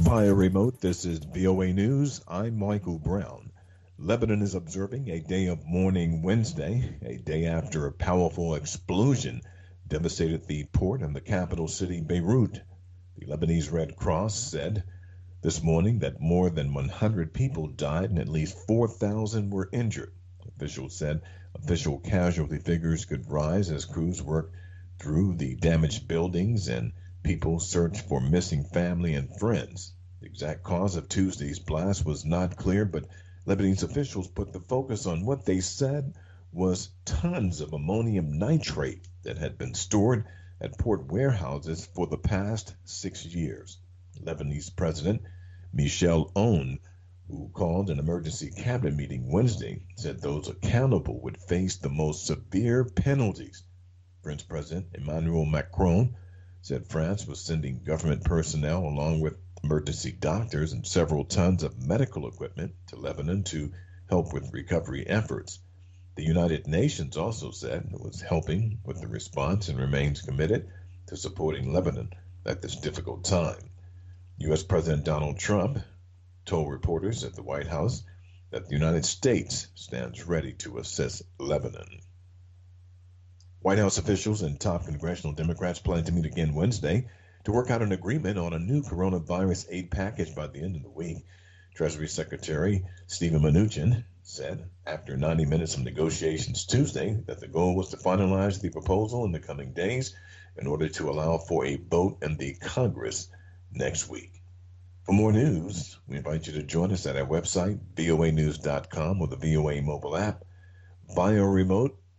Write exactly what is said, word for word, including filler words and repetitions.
Via remote, this is V O A News. I'm Michael Brown. Lebanon is observing a day of mourning Wednesday, a day after a powerful explosion devastated the port and the capital city, Beirut. The Lebanese Red Cross said this morning that more than one hundred people died and at least four thousand were injured. Officials said official casualty figures could rise as crews work through the damaged buildings and people search for missing family and friends. The exact cause of Tuesday's blast was not clear, but Lebanese officials put the focus on what they said was tons of ammonium nitrate that had been stored at port warehouses for the past six years. Lebanese President Michel Aoun, who called an emergency cabinet meeting Wednesday, said those accountable would face the most severe penalties. French President Emmanuel Macron said France was sending government personnel along with emergency doctors and several tons of medical equipment to Lebanon to help with recovery efforts. The United Nations also said it was helping with the response and remains committed to supporting Lebanon at this difficult time. U S. President Donald Trump told reporters at the White House that the United States stands ready to assist Lebanon. White House officials and top congressional Democrats plan to meet again Wednesday to work out an agreement on a new coronavirus aid package by the end of the week. Treasury Secretary Steven Mnuchin said after ninety minutes of negotiations Tuesday that the goal was to finalize the proposal in the coming days in order to allow for a vote in the Congress next week. For more news, we invite you to join us at our website, V O A news dot com, or the V O A mobile app. Via remote,